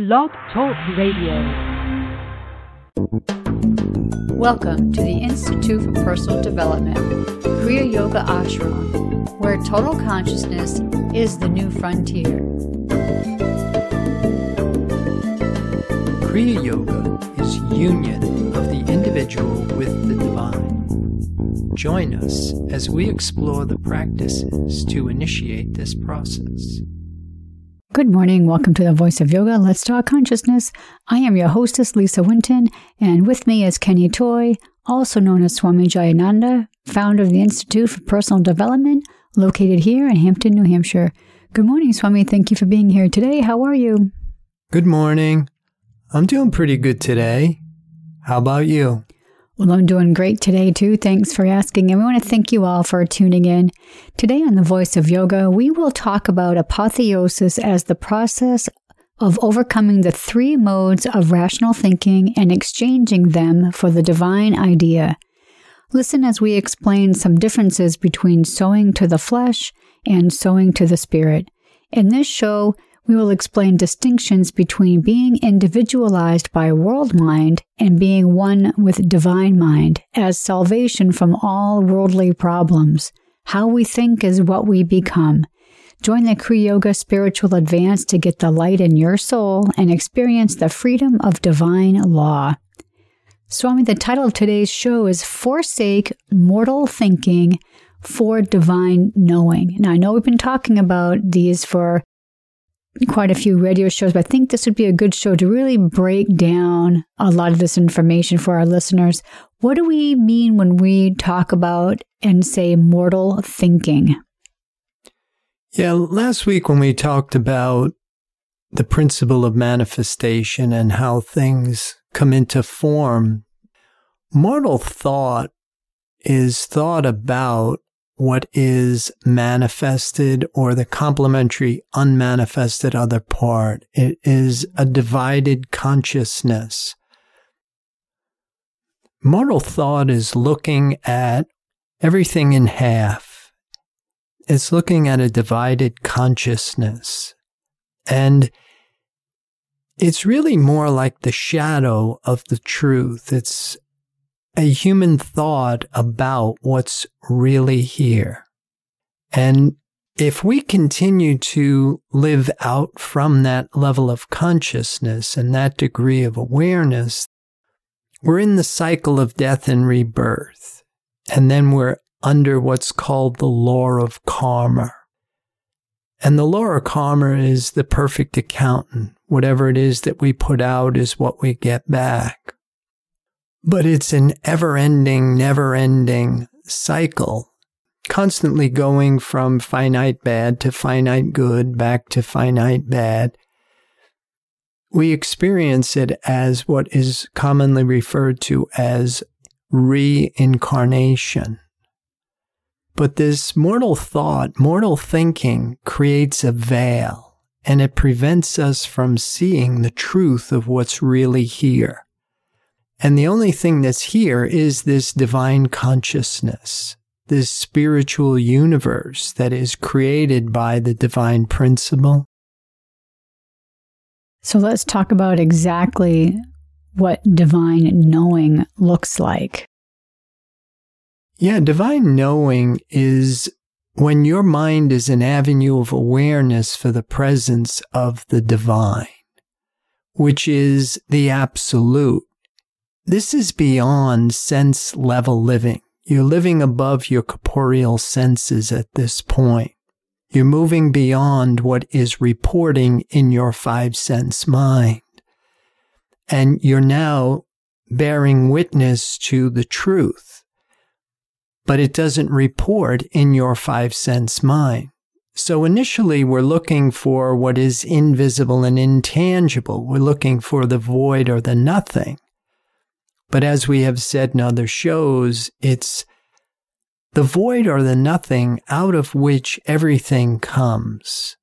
Blog Talk Radio. Welcome to the Institute for Personal Development, Kriya Yoga Ashram, where total consciousness is the new frontier. Kriya Yoga is union of the individual with the divine. Join us as we explore the practices to initiate this process. Good morning. Welcome to the Voice of Yoga. Let's Talk Consciousness. I am your hostess, Lisa Winton, and with me is Kenny Toy, also known as Swami Jayananda, founder of the Institute for Personal Development, located here in Hampton, New Hampshire. Good morning, Swami. Thank you for being here today. How are you? Good morning. I'm doing pretty good today. How about you? Well, I'm doing great today, too. Thanks for asking. And we want to thank you all for tuning in. Today on The Voice of Yoga, we will talk about apotheosis as the process of overcoming the three modes of rational thinking and exchanging them for the divine idea. Listen as we explain some differences between sowing to the flesh and sowing to the spirit. In this show, we will explain distinctions between being individualized by world mind and being one with divine mind as salvation from all worldly problems. How we think is what we become. Join the Kriya Yoga Spiritual Advance to get the light in your soul and experience the freedom of divine law. Swami, the title of today's show is Forsake Mortal Thinking for Divine Knowing. Now, I know we've been talking about these for quite a few radio shows, but I think this would be a good show to really break down a lot of this information for our listeners. What do we mean when we talk about and say mortal thinking? Yeah, last week when we talked about the principle of manifestation and how things come into form, mortal thought is thought about what is manifested or the complementary unmanifested other part. It is a divided consciousness. Mortal thought is looking at everything in half. It's looking at a divided consciousness. And it's really more like the shadow of the truth. It's a human thought about what's really here. And if we continue to live out from that level of consciousness and that degree of awareness, we're in the cycle of death and rebirth. And then we're under what's called the law of karma. And the law of karma is the perfect accountant. Whatever it is that we put out is what we get back. But it's an ever-ending, never-ending cycle, constantly going from finite bad to finite good, back to finite bad. We experience it as what is commonly referred to as reincarnation. But this mortal thought, mortal thinking creates a veil, and it prevents us from seeing the truth of what's really here. And the only thing that's here is this divine consciousness, this spiritual universe that is created by the divine principle. So let's talk about exactly what divine knowing looks like. Yeah, divine knowing is when your mind is an avenue of awareness for the presence of the divine, which is the absolute. This is beyond sense-level living. You're living above your corporeal senses at this point. You're moving beyond what is reporting in your five-sense mind. And you're now bearing witness to the truth. But it doesn't report in your five-sense mind. So initially, we're looking for what is invisible and intangible. We're looking for the void or the nothing. But as we have said in other shows, it's the void or the nothing out of which everything comes.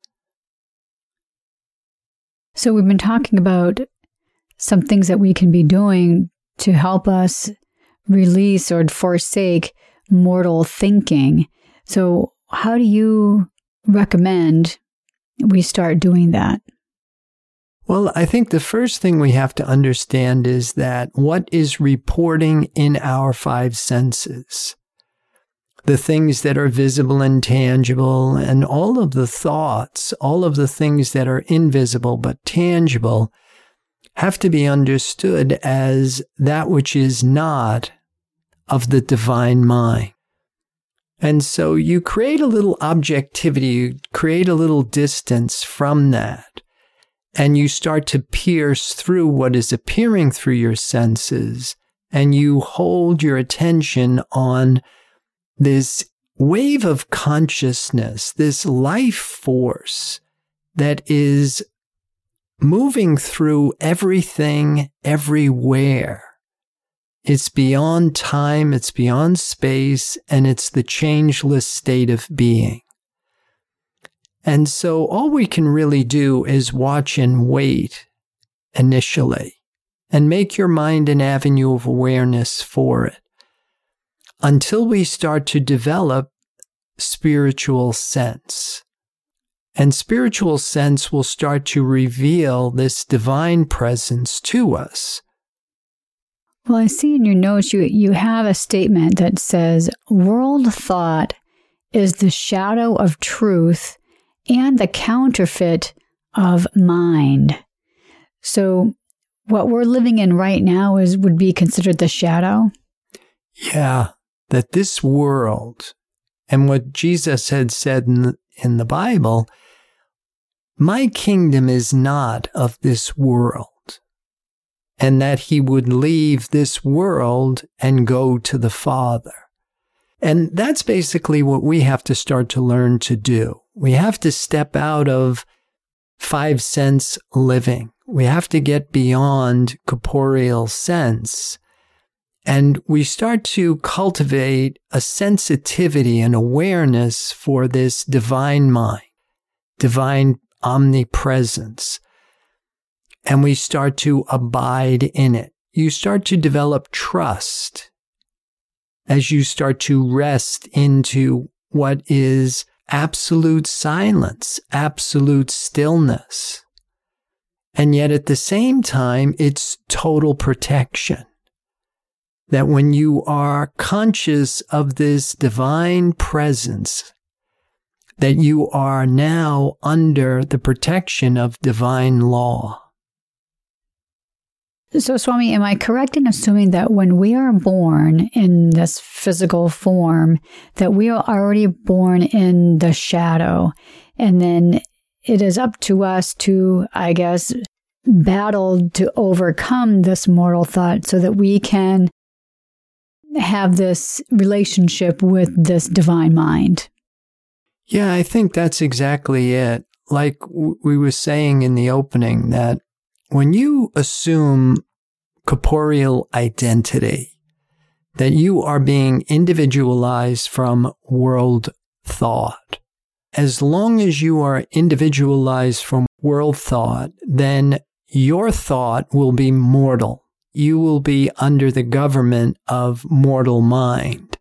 So we've been talking about some things that we can be doing to help us release or forsake mortal thinking. So how do you recommend we start doing that? Well, I think the first thing we have to understand is that what is reporting in our five senses, the things that are visible and tangible, and all of the thoughts, all of the things that are invisible but tangible, have to be understood as that which is not of the divine mind. And so you create a little objectivity, you create a little distance from that, and you start to pierce through what is appearing through your senses, and you hold your attention on this wave of consciousness, this life force that is moving through everything, everywhere. It's beyond time, it's beyond space, and it's the changeless state of being. And so all we can really do is watch and wait initially, and make your mind an avenue of awareness for it, until we start to develop spiritual sense. And spiritual sense will start to reveal this divine presence to us. Well, I see in your notes you have a statement that says, world thought is the shadow of truth and the counterfeit of mind. So what we're living in right now would be considered the shadow? Yeah, that this world, and what Jesus had said in the Bible, my kingdom is not of this world, and that he would leave this world and go to the Father. And that's basically what we have to start to learn to do. We have to step out of five sense living. We have to get beyond corporeal sense. And we start to cultivate a sensitivity and awareness for this divine mind, divine omnipresence. And we start to abide in it. You start to develop trust as you start to rest into what is absolute silence, absolute stillness. And yet at the same time, it's total protection. That when you are conscious of this divine presence, that you are now under the protection of divine law. So, Swami, am I correct in assuming that when we are born in this physical form, that we are already born in the shadow, and then it is up to us to, I guess, battle to overcome this mortal thought so that we can have this relationship with this divine mind? Yeah, I think that's exactly it. Like we were saying in the opening, that when you assume corporeal identity, that you are being individualized from world thought. As long as you are individualized from world thought, then your thought will be mortal. You will be under the government of mortal mind.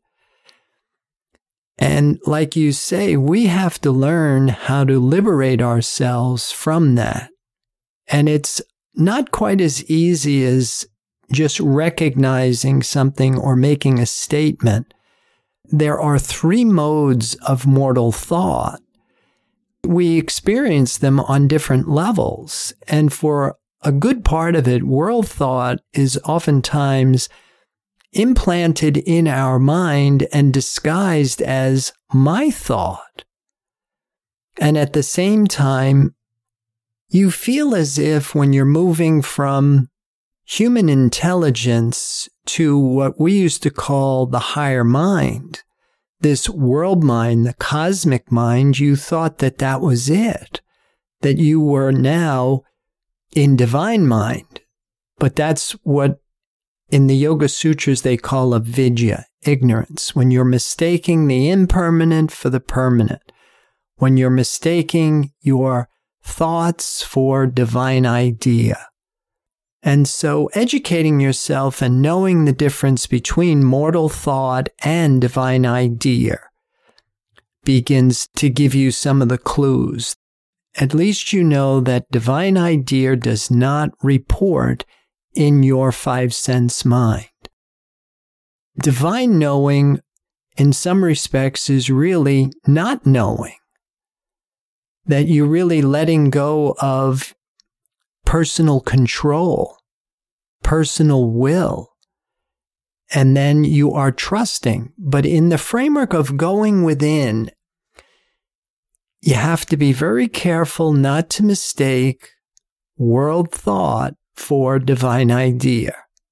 And like you say, we have to learn how to liberate ourselves from that. And it's not quite as easy as just recognizing something or making a statement. There are three modes of mortal thought. We experience them on different levels. And for a good part of it, world thought is oftentimes implanted in our mind and disguised as my thought. And at the same time, you feel as if when you're moving from human intelligence to what we used to call the higher mind, this world mind, the cosmic mind, you thought that that was it, that you were now in divine mind. But that's what in the Yoga Sutras they call avidya, ignorance, when you're mistaking the impermanent for the permanent, when you're mistaking your thoughts for divine idea. And so educating yourself and knowing the difference between mortal thought and divine idea begins to give you some of the clues. at least you know that divine idea does not report in your five sense mind. Divine knowing, in some respects, is really not knowing. That you're really letting go of personal control, personal will, and then you are trusting. But in the framework of going within, you have to be very careful not to mistake world thought for divine idea.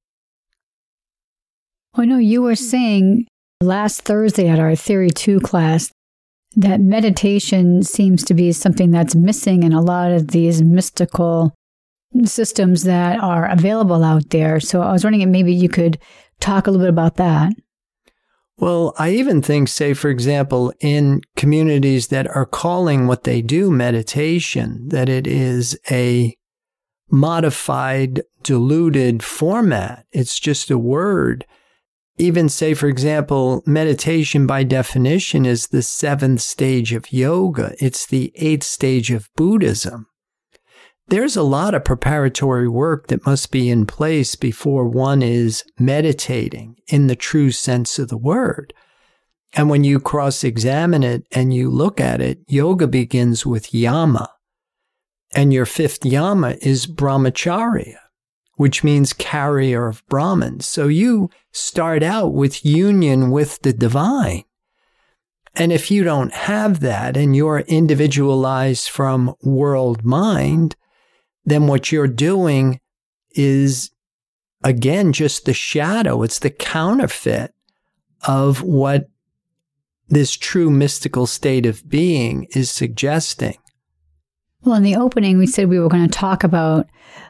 I know you were saying last Thursday at our Theory 2 class that meditation seems to be something that's missing in a lot of these mystical systems that are available out there. So I was wondering if maybe you could talk a little bit about that. Well, I even think, say, for example, in communities that are calling what they do meditation, that it is a modified, diluted format. It's just a word. Even say, for example, meditation by definition is the 7th stage of yoga. It's the 8th stage of Buddhism. There's a lot of preparatory work that must be in place before one is meditating in the true sense of the word. And when you cross-examine it and you look at it, yoga begins with yama. And your 5th yama is brahmacharya, which means carrier of Brahman. So you start out with union with the divine. And if you don't have that and you're individualized from world mind, then what you're doing is, again, just the shadow. It's the counterfeit of what this true mystical state of being is suggesting. Well, in the opening, we said we were going to talk about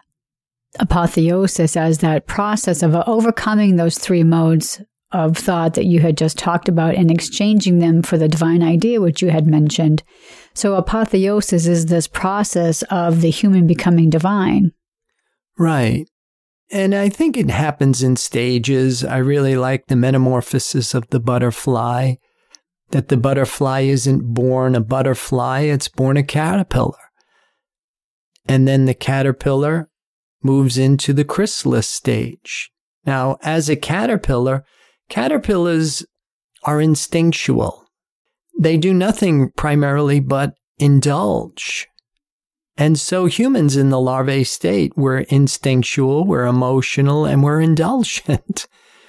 apotheosis as that process of overcoming those 3 modes of thought that you had just talked about and exchanging them for the divine idea, which you had mentioned. So apotheosis is this process of the human becoming divine. Right. And I think it happens in stages. I really like the metamorphosis of the butterfly, that the butterfly isn't born a butterfly, it's born a caterpillar. And then the caterpillar moves into the chrysalis stage. Now, as a caterpillar, caterpillars are instinctual. They do nothing primarily but indulge. And so humans in the larvae state, we're instinctual, we're emotional, and we're indulgent.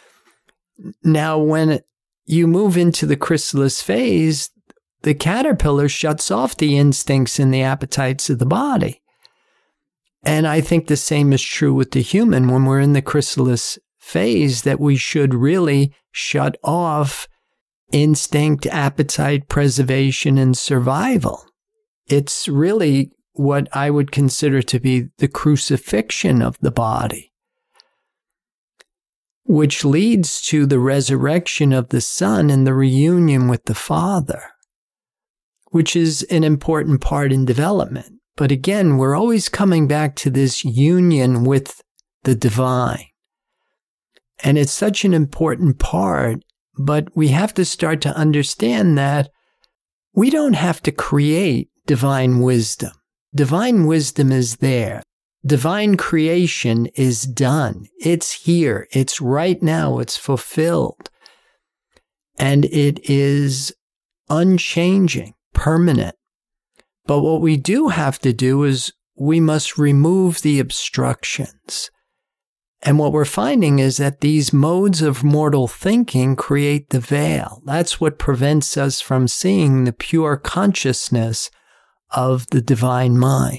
Now, when you move into the chrysalis phase, the caterpillar shuts off the instincts and the appetites of the body. And I think the same is true with the human when we're in the chrysalis phase, that we should really shut off instinct, appetite, preservation, and survival. It's really what I would consider to be the crucifixion of the body, which leads to the resurrection of the Son and the reunion with the Father, which is an important part in development. But again, we're always coming back to this union with the divine. And it's such an important part, but we have to start to understand that we don't have to create divine wisdom. Divine wisdom is there. Divine creation is done. It's here. It's right now. It's fulfilled. And it is unchanging, permanent. But what we do have to do is we must remove the obstructions. And what we're finding is that these modes of mortal thinking create the veil. That's what prevents us from seeing the pure consciousness of the divine mind.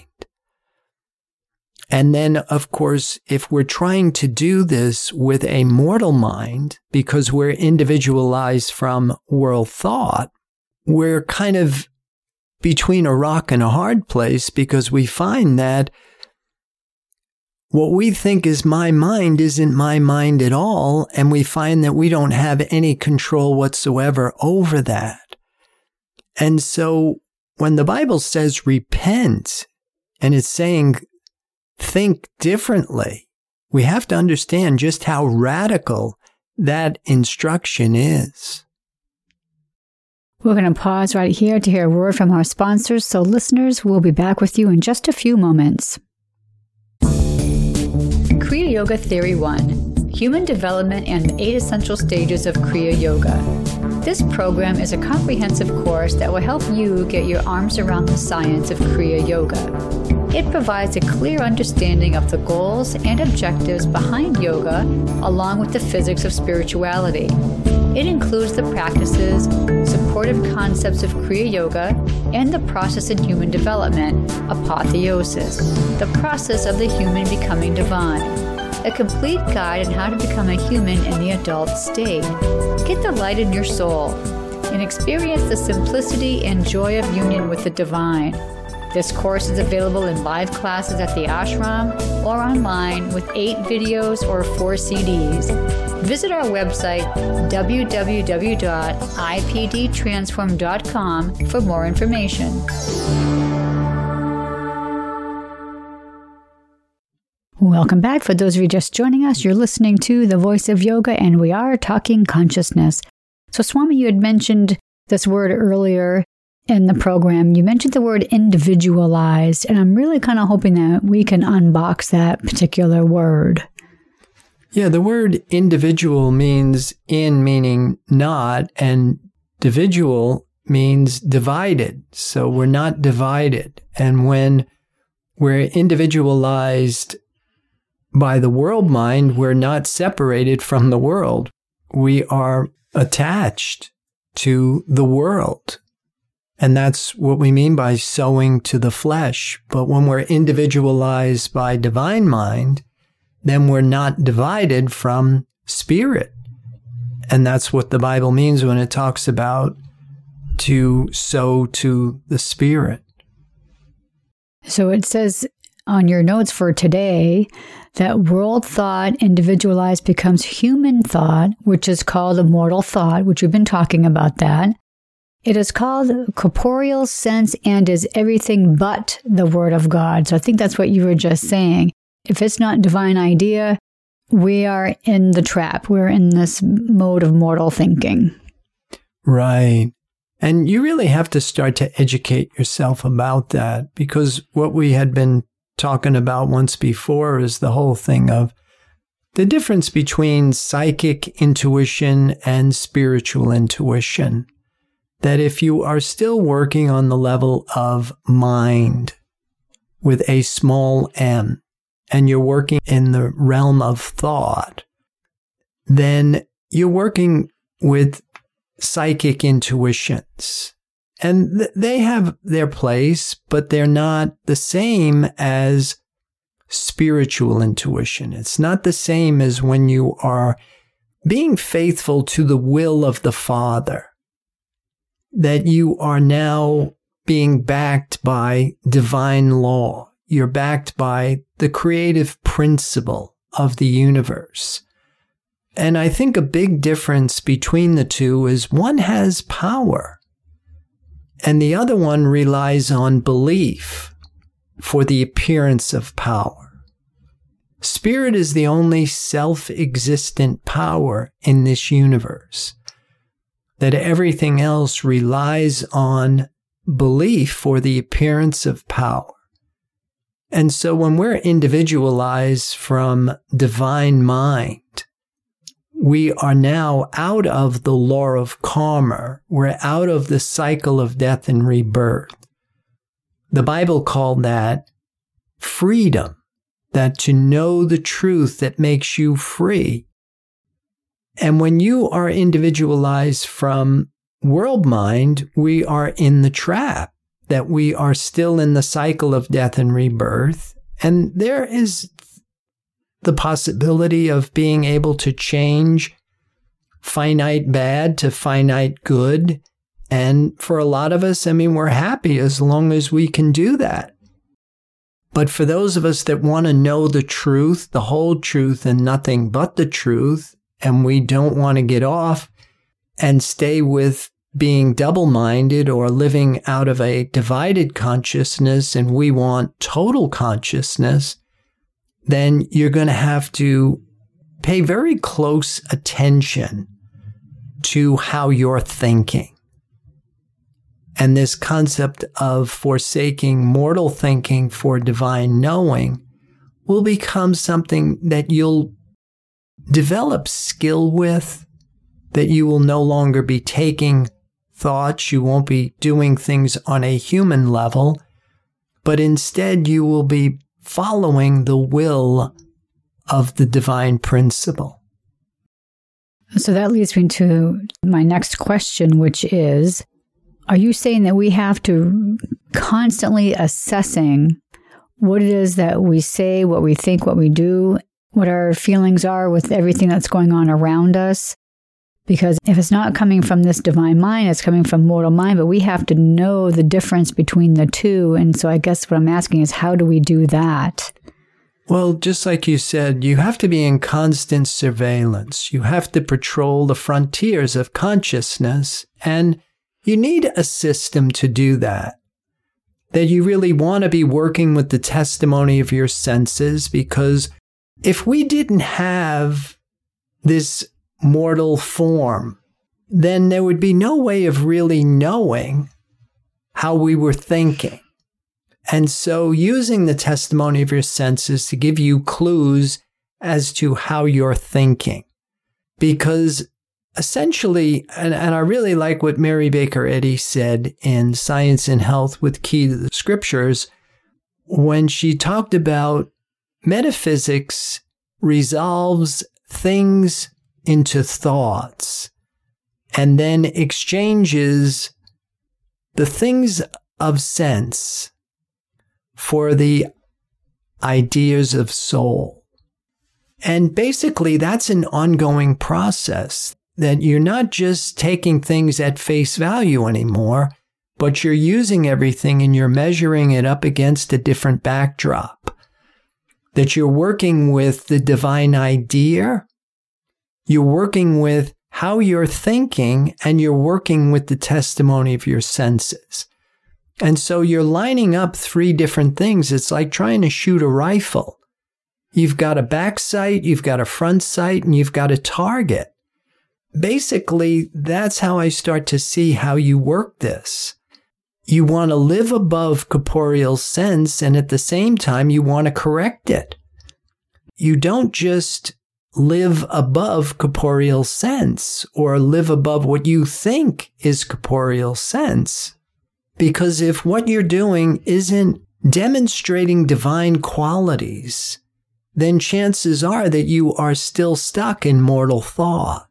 And then, of course, if we're trying to do this with a mortal mind, because we're individualized from world thought, we're kind of between a rock and a hard place, because we find that what we think is my mind isn't my mind at all, and we find that we don't have any control whatsoever over that. And so when the Bible says repent, and it's saying think differently, we have to understand just how radical that instruction is. We're going to pause right here to hear a word from our sponsors, so listeners, we'll be back with you in just a few moments. Kriya Yoga Theory 1: Human Development and 8 Essential Stages of Kriya Yoga. This program is a comprehensive course that will help you get your arms around the science of Kriya Yoga. It provides a clear understanding of the goals and objectives behind yoga, along with the physics of spirituality. It includes the practices, supportive concepts of Kriya Yoga, and the process in human development, apotheosis, the process of the human becoming divine. A complete guide on how to become a human in the adult state. Get the light in your soul and experience the simplicity and joy of union with the divine. This course is available in live classes at the ashram or online with 8 videos or 4 CDs. Visit our website, www.ipdtransform.com, for more information. Welcome back. For those of you just joining us, you're listening to The Voice of Yoga, and we are talking consciousness. So, Swami, you had mentioned this word earlier in the program. You mentioned the word individualized, and I'm really kind of hoping that we can unbox that particular word. Yeah, the word individual means in, meaning not, and dividual means divided. So we're not divided. And when we're individualized by the world mind, we're not separated from the world. We are attached to the world. And that's what we mean by sowing to the flesh. But when we're individualized by divine mind, then we're not divided from spirit. And that's what the Bible means when it talks about to sow to the spirit. So it says on your notes for today that world thought individualized becomes human thought, which is called immortal thought, which we've been talking about that. It is called corporeal sense and is everything but the Word of God. So I think that's what you were just saying. If it's not divine idea, we are in the trap. We're in this mode of mortal thinking. Right. And you really have to start to educate yourself about that, because what we had been talking about once before is the whole thing of the difference between psychic intuition and spiritual intuition. That if you are still working on the level of mind with a small m, and you're working in the realm of thought, then you're working with psychic intuitions. And they have their place, but they're not the same as spiritual intuition. It's not the same as when you are being faithful to the will of the Father, that you are now being backed by divine law. You're backed by the creative principle of the universe. And I think a big difference between the two is one has power and the other one relies on belief for the appearance of power. Spirit is the only self-existent power in this universe. That everything else relies on belief for the appearance of power. And so when we're individualized from divine mind, we are now out of the law of karma. We're out of the cycle of death and rebirth. The Bible called that freedom, that to know the truth that makes you free. And when you are individualized from world mind, we are in the trap, that we are still in the cycle of death and rebirth. And there is the possibility of being able to change finite bad to finite good. And for a lot of us, we're happy as long as we can do that. But for those of us that want to know the truth, the whole truth and nothing but the truth, and we don't want to get off and stay with being double-minded or living out of a divided consciousness, and we want total consciousness, then you're going to have to pay very close attention to how you're thinking. and this concept of forsaking mortal thinking for divine knowing will become something that you'll develop skill with, that you will no longer be taking thoughts, you won't be doing things on a human level, but instead you will be following the will of the divine principle. So that leads me to my next question, which is, are you saying that we have to constantly assessing what it is that we say, what we think, what we do, what our feelings are with everything that's going on around us? Because if it's not coming from this divine mind, it's coming from mortal mind, but we have to know the difference between the two. And so I guess what I'm asking is, how do we do that? Well, just like you said, you have to be in constant surveillance. You have to patrol the frontiers of consciousness, and you need a system to do that. That you really want to be working with the testimony of your senses, because if we didn't have this mortal form, then there would be no way of really knowing how we were thinking. And so using the testimony of your senses to give you clues as to how you're thinking. Because essentially, and I really like what Mary Baker Eddy said in Science and Health with Key to the Scriptures, when she talked about metaphysics resolves things into thoughts and then exchanges the things of sense for the ideas of soul. And basically, that's an ongoing process, that you're not just taking things at face value anymore, but you're using everything and you're measuring it up against a different backdrop. That you're working with the divine idea, you're working with how you're thinking, and you're working with the testimony of your senses. And so you're lining up three different things. It's like trying to shoot a rifle. You've got a back sight, you've got a front sight, and you've got a target. Basically, that's how I start to see how you work this. You want to live above corporeal sense, and at the same time, you want to correct it. You don't just live above corporeal sense or live above what you think is corporeal sense. Because if what you're doing isn't demonstrating divine qualities, then chances are that you are still stuck in mortal thought.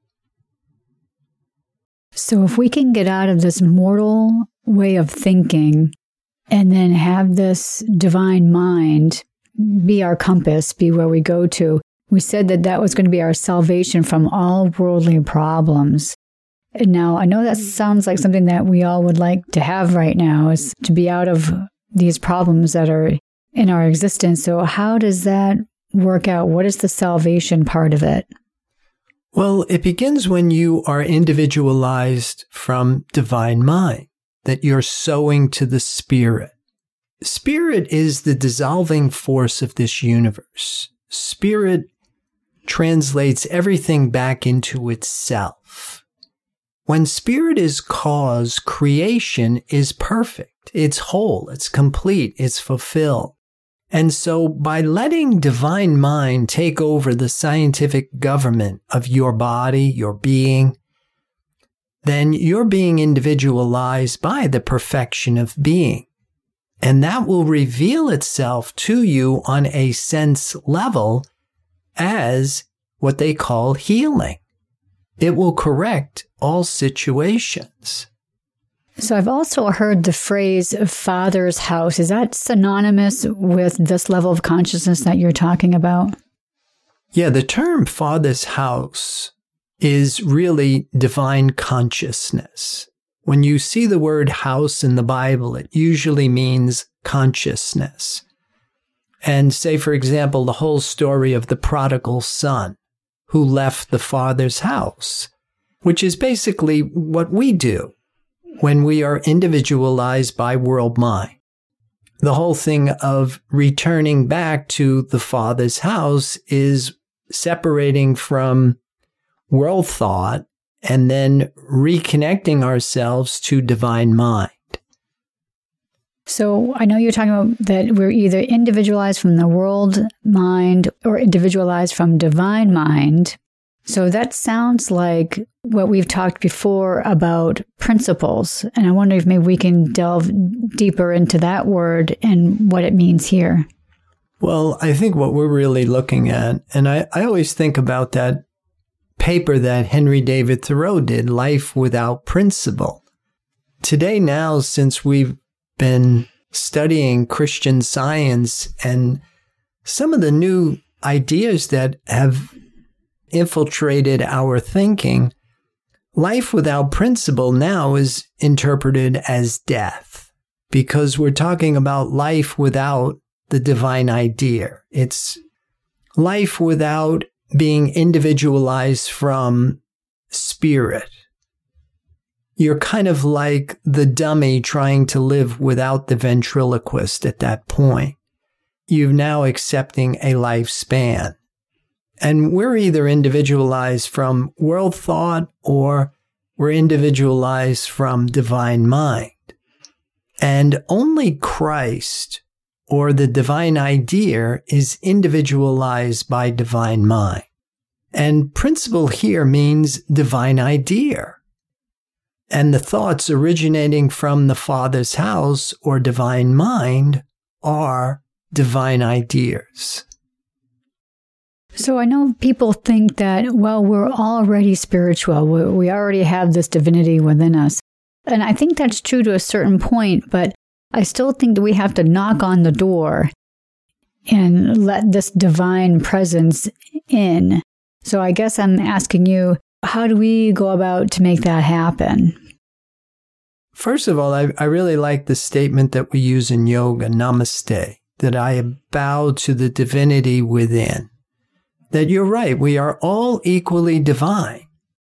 So if we can get out of this mortal way of thinking and then have this divine mind be our compass, be where we go to, we said that that was going to be our salvation from all worldly problems. And now, I know that sounds like something that we all would like to have right now, is to be out of these problems that are in our existence. So how does that work out? What is the salvation part of it? Well, it begins when you are individualized from divine mind, that you're sowing to the spirit. Spirit is the dissolving force of this universe. Spirit translates everything back into itself. When spirit is cause, creation is perfect. It's whole, it's complete, it's fulfilled. And so by letting divine mind take over the scientific government of your body, your being, then you're being individualized by the perfection of being. And that will reveal itself to you on a sense level as what they call healing. It will correct all situations. So I've also heard the phrase Father's house. Is that synonymous with this level of consciousness that you're talking about? Yeah, the term Father's house is really divine consciousness. When you see the word house in the Bible, it usually means consciousness. And say, for example, the whole story of the prodigal son who left the father's house, which is basically what we do when we are individualized by world mind. The whole thing of returning back to the father's house is separating from world thought and then reconnecting ourselves to divine mind. So I know you're talking about that we're either individualized from the world mind or individualized from divine mind. So that sounds like what we've talked before about principles. And I wonder if maybe we can delve deeper into that word and what it means here. Well, I think what we're really looking at, and I always think about that paper that Henry David Thoreau did, Life Without Principle. Today now, since we've been studying Christian Science and some of the new ideas that have infiltrated our thinking, life without principle now is interpreted as death, because we're talking about life without the divine idea. It's life without being individualized from spirit. You're kind of like the dummy trying to live without the ventriloquist at that point. You're now accepting a lifespan. And we're either individualized from world thought or we're individualized from divine mind. And only Christ or the divine idea is individualized by divine mind. And principle here means divine idea. And the thoughts originating from the Father's house or divine mind are divine ideas. So I know people think that, well, we're already spiritual. We already have this divinity within us. And I think that's true to a certain point, but I still think that we have to knock on the door and let this divine presence in. So I guess I'm asking you, how do we go about to make that happen? First of all, I really like the statement that we use in yoga, namaste, that I bow to the divinity within. That you're right, we are all equally divine.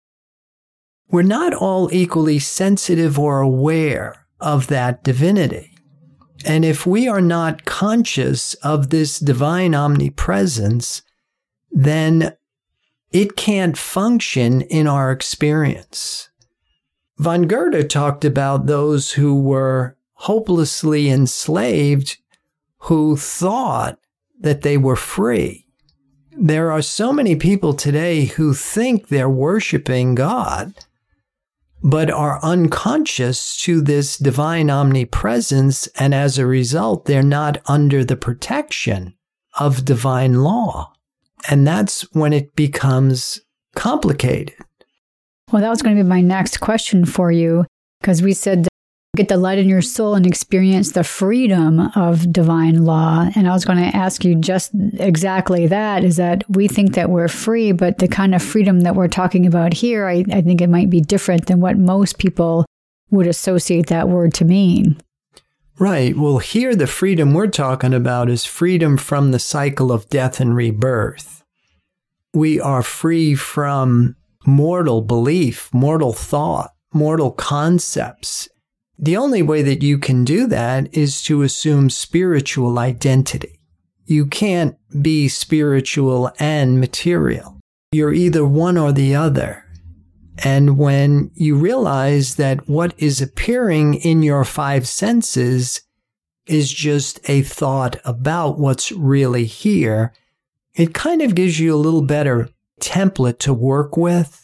We're not all equally sensitive or aware of that divinity. And if we are not conscious of this divine omnipresence, then it can't function in our experience. Von Goethe talked about those who were hopelessly enslaved, who thought that they were free. There are so many people today who think they're worshiping God, but are unconscious to this divine omnipresence, and as a result, they're not under the protection of divine law. And that's when it becomes complicated. Well, that was going to be my next question for you, because we said get the light in your soul and experience the freedom of divine law. And I was going to ask you just exactly that, is that we think that we're free, but the kind of freedom that we're talking about here, I think it might be different than what most people would associate that word to mean. Right. Well, here the freedom we're talking about is freedom from the cycle of death and rebirth. We are free from mortal belief, mortal thought, mortal concepts. The only way that you can do that is to assume spiritual identity. You can't be spiritual and material. You're either one or the other. And when you realize that what is appearing in your five senses is just a thought about what's really here, it kind of gives you a little better template to work with.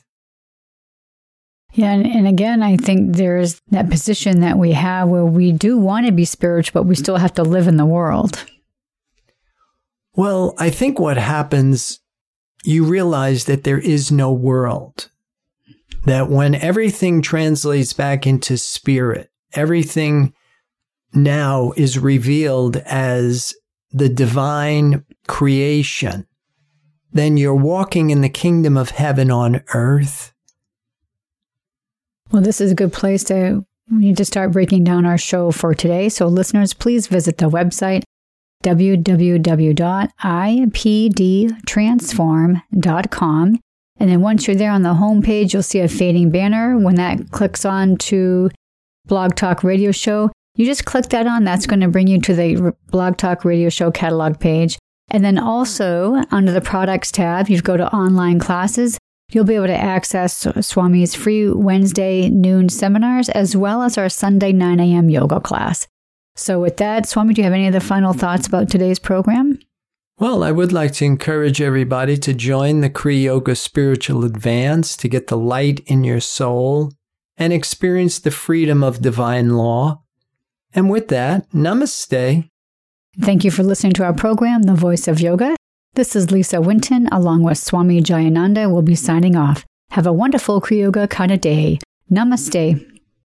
Yeah, and again, I think there's that position that we have where we do want to be spiritual, but we still have to live in the world. Well, I think what happens, you realize that there is no world. That when everything translates back into spirit, everything now is revealed as the divine creation, then you're walking in the kingdom of heaven on earth. Well, this is a good place to start breaking down our show for today. So listeners, please visit the website, www.ipdtransform.com. And then once you're there on the homepage, you'll see a fading banner. When that clicks on to Blog Talk Radio Show, you just click that on. That's going to bring you to the Blog Talk Radio Show catalog page. And then also under the products tab, you go to online classes. You'll be able to access Swami's free Wednesday noon seminars, as well as our Sunday 9 a.m. yoga class. So with that, Swami, do you have any other final thoughts about today's program? Well, I would like to encourage everybody to join the Kriya Yoga Spiritual Advance to get the light in your soul and experience the freedom of divine law. And with that, namaste. Thank you for listening to our program, The Voice of Yoga. This is Lisa Winton, along with Swami Jayananda. We'll be signing off. Have a wonderful Kriya Yoga Kana day. Namaste.